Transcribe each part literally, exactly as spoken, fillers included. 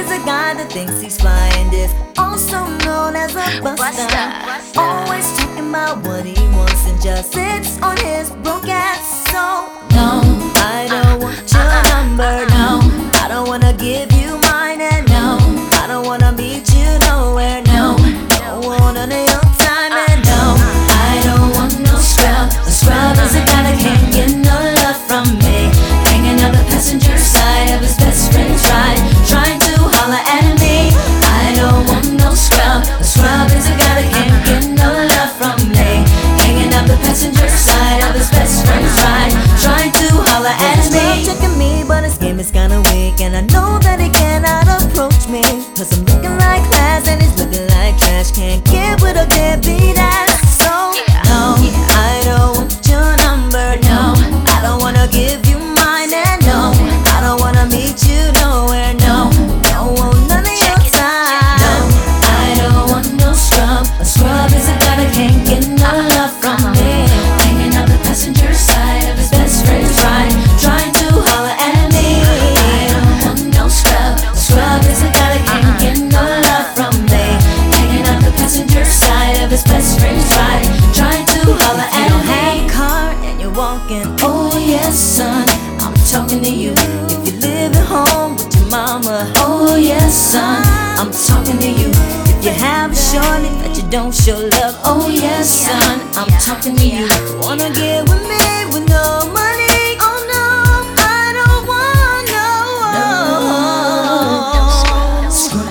is a guy that thinks he's flying, this also known as a buster. Always talking about what he wants and just sits on his broke ass. So no, I don't want your number, no. I don't wanna give you mine, and no, I don't wanna meet you nowhere, no. Don't want none of your time, and no, I don't want no scrub. A scrub is a guy that can't get no love from me, hanging on the passenger side of his best friend's ride, trying to holler at me. I don't want no scrub. A scrub is a guy that can't get no love from me, hanging up the passenger side of his best friend's ride, trying to holler at me. Checking me, but his game is kinda weak, and I know that he cannot approach me, cause I'm looking like class and he's looking like trash. Can't get with a deadbeat ass. So no, I don't want your number, no. I don't wanna give you mine, and no, I don't wanna meet you nowhere, no. Don't want none of your time. No, I don't want no scrub. A scrub is a guy that can't get no love from me, hanging out the passenger side of his best friend's ride, trying to holler at me. I don't want no scrub. A scrub is a guy that can't get no love from me, hanging out the passenger side of his best friend's ride, trying to holler at me. You don't have a car and you're walking, oh yes son, I'm talking to you. If you live at home with your mama, oh yes son, I'm talking to you. If you have a shorty that you don't show love, oh yes son, I'm talking to you. Wanna get with me with no money? Oh no, I don't want no, no scrub.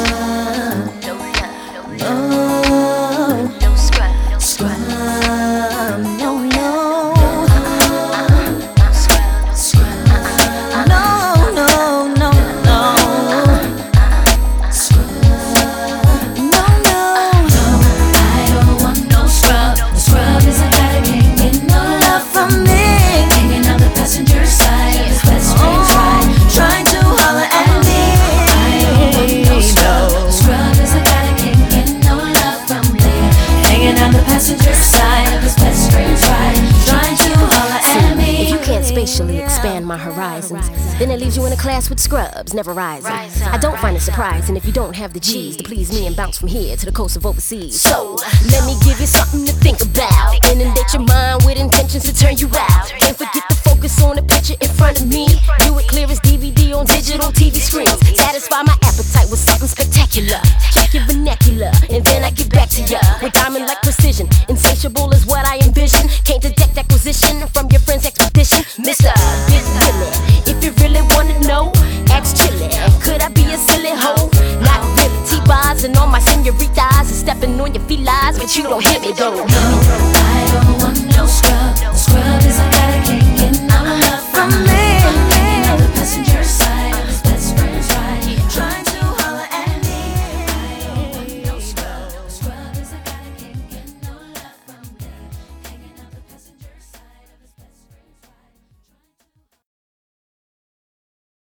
No scrub. No, no. Scrub. No, no, no, no. Scrub. No, no. I don't want no scrub. A scrub is a guy that can't get no love from me, hanging on the passenger side of his best friend's ride, trying to holler at me. I don't want no scrub. A scrub is a guy that can't get no love from me, hanging on the passenger side of his best friend's ride, trying to holler at me. If you can't spatially expand my horizons, then it leaves you in a class with scrubs, never rising. I don't find it surprising if you don't have the G's to please me and bounce from here to the coast of overseas. So, let me give you something to think about. Inundate your mind with intentions to turn you out. Can't forget to focus on the picture in front of me. Do it clear as D V D on digital T V screens. Satisfy my appetite with something spectacular. Check your vernacular, and then I get back to ya.